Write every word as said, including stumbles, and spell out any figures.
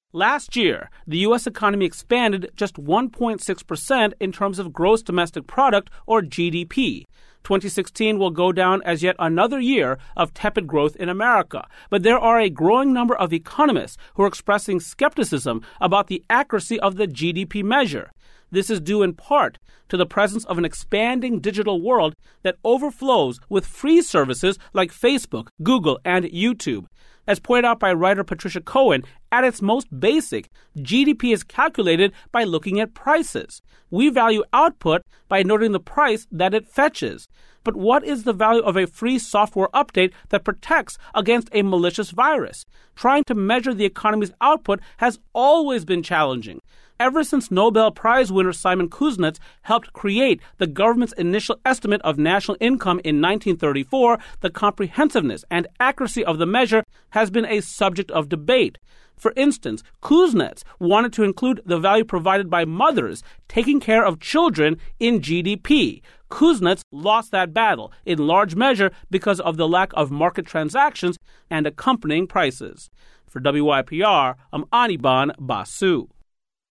Last year, the U S economy expanded just one point six percent in terms of gross domestic product, or G D P. twenty sixteen will go down as yet another year of tepid growth in America, but there are a growing number of economists who are expressing skepticism about the accuracy of the G D P measure. This is due in part to the presence of an expanding digital world that overflows with free services like Facebook, Google, and YouTube. As pointed out by writer Patricia Cohen, at its most basic, G D P is calculated by looking at prices. We value output by noting the price that it fetches. But what is the value of a free software update that protects against a malicious virus? Trying to measure the economy's output has always been challenging. Ever since Nobel Prize winner Simon Kuznets helped create the government's initial estimate of national income in nineteen thirty-four, the comprehensiveness and accuracy of the measure has been a subject of debate. For instance, Kuznets wanted to include the value provided by mothers taking care of children in G D P. Kuznets lost that battle, in large measure because of the lack of market transactions and accompanying prices. For W Y P R, I'm Anirban Basu.